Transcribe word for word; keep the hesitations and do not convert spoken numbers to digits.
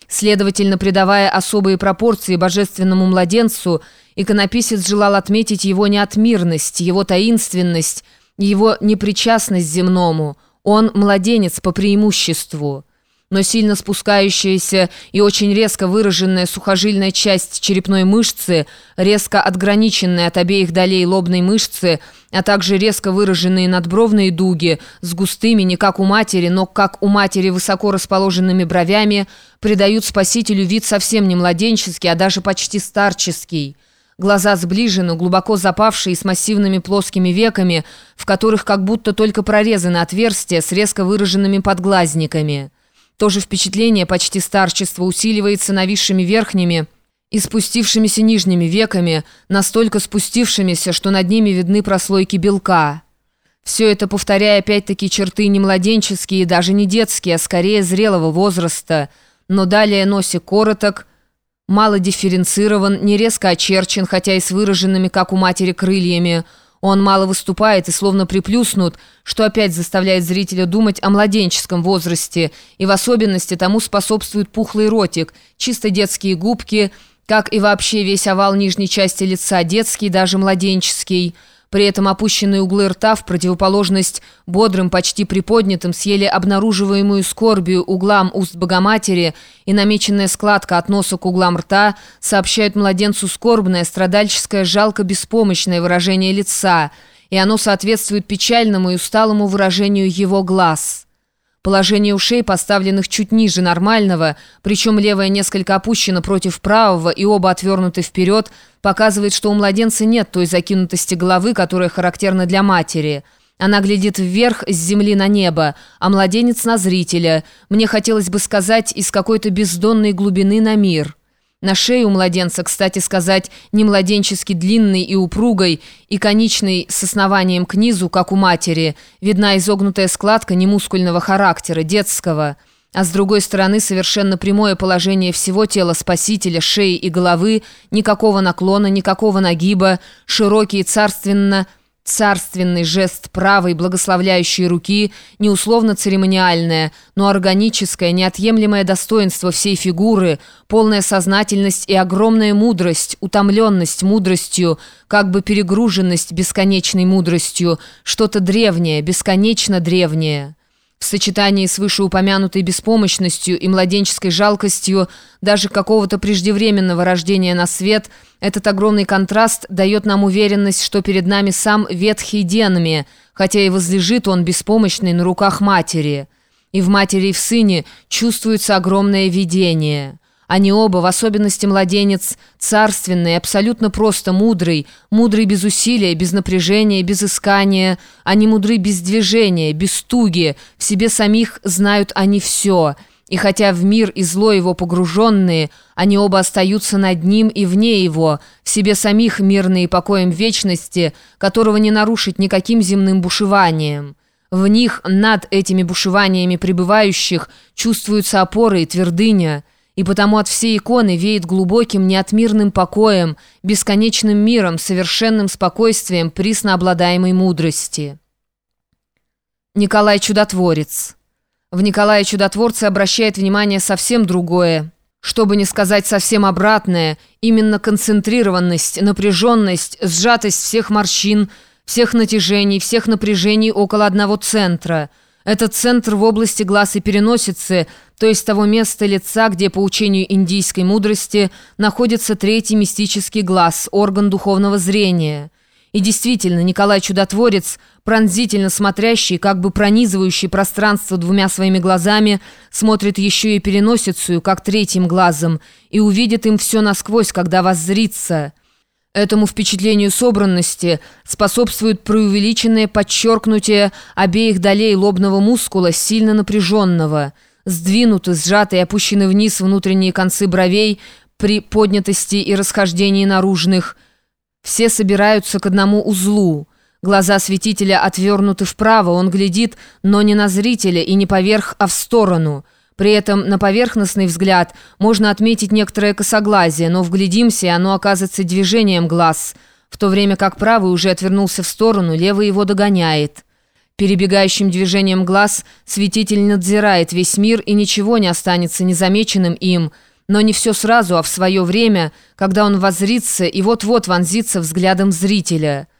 Следовательно, придавая особые пропорции божественному младенцу, иконописец желал отметить его неотмирность, его таинственность, его непричастность земному. Он младенец по преимуществу. Но сильно спускающаяся и очень резко выраженная сухожильная часть черепной мышцы, резко отграниченная от обеих долей лобной мышцы, а также резко выраженные надбровные дуги с густыми, не как у матери, но как у матери высоко расположенными бровями, придают Спасителю вид совсем не младенческий, а даже почти старческий. Глаза сближены, глубоко запавшие с массивными плоскими веками, в которых как будто только прорезаны отверстия с резко выраженными подглазниками. То же впечатление почти старчества усиливается нависшими верхними и спустившимися нижними веками, настолько спустившимися, что над ними видны прослойки белка. Все это, повторяя опять-таки черты не младенческие, даже не детские, а скорее зрелого возраста, но далее носик короток, мало дифференцирован, не резко очерчен, хотя и с выраженными, как у матери, крыльями. Он мало выступает и словно приплюснут, что опять заставляет зрителя думать о младенческом возрасте, и в особенности тому способствует пухлый ротик, чисто детские губки, как и вообще весь овал нижней части лица, детский, даже младенческий. При этом опущенные углы рта в противоположность бодрым, почти приподнятым, с еле обнаруживаемую скорбью углам уст Богоматери и намеченная складка от носа к углам рта сообщают младенцу скорбное, страдальческое, жалко-беспомощное выражение лица, и оно соответствует печальному и усталому выражению его глаз. Положение ушей, поставленных чуть ниже нормального, причем левая несколько опущена против правого и оба отвернуты вперед, показывает, что у младенца нет той закинутости головы, которая характерна для матери. Она глядит вверх с земли на небо, а младенец на зрителя. Мне хотелось бы сказать, из какой-то бездонной глубины на мир. На шее у младенца, кстати сказать, не младенчески длинной и упругой, и конечной с основанием к низу, как у матери, видна изогнутая складка немускульного характера, детского, а с другой стороны совершенно прямое положение всего тела Спасителя, шеи и головы, никакого наклона, никакого нагиба, широкий и царственно Царственный жест правой благословляющей руки, не условно-церемониальное, но органическое, неотъемлемое достоинство всей фигуры, полная сознательность и огромная мудрость, утомленность мудростью, как бы перегруженность бесконечной мудростью, что-то древнее, бесконечно древнее. В сочетании с вышеупомянутой беспомощностью и младенческой жалкостью даже какого-то преждевременного рождения на свет, этот огромный контраст дает нам уверенность, что перед нами сам ветхий Денми, хотя и возлежит он беспомощный на руках матери. И в матери и в сыне чувствуется огромное видение. Они оба, в особенности младенец, царственный, абсолютно просто мудрый, мудрый без усилия, без напряжения, без искания. Они мудры без движения, без туги, в себе самих знают они все. И хотя в мир и зло его погруженные, они оба остаются над ним и вне его, в себе самих мирные покоем вечности, которого не нарушить никаким земным бушеванием. В них, над этими бушеваниями пребывающих, чувствуются опоры и твердыня. И потому от всей иконы веет глубоким, неотмирным покоем, бесконечным миром, совершенным спокойствием присно обладаемой мудрости. Николай Чудотворец. В Николае Чудотворце обращает внимание совсем другое, чтобы не сказать совсем обратное, именно концентрированность, напряженность, сжатость всех морщин, всех натяжений, всех напряжений около одного центра. Этот центр в области глаз и переносицы, то есть того места лица, где, по учению индийской мудрости, находится третий мистический глаз, орган духовного зрения. И действительно, Николай Чудотворец, пронзительно смотрящий, как бы пронизывающий пространство двумя своими глазами, смотрит еще и переносицу, как третьим глазом, и увидит им все насквозь, когда воззрится. Этому впечатлению собранности способствует преувеличенное подчеркнутие обеих долей лобного мускула, сильно напряженного. Сдвинуты, сжаты и опущены вниз внутренние концы бровей при поднятости и расхождении наружных. Все собираются к одному узлу. Глаза святителя отвернуты вправо, он глядит, но не на зрителя и не поверх, а в сторону. При этом на поверхностный взгляд можно отметить некоторое косоглазие, но вглядимся, и оно оказывается движением глаз, в то время как правый уже отвернулся в сторону, левый его догоняет. Перебегающим движением глаз святитель надзирает весь мир, и ничего не останется незамеченным им, но не все сразу, а в свое время, когда он воззрится и вот-вот вонзится взглядом зрителя.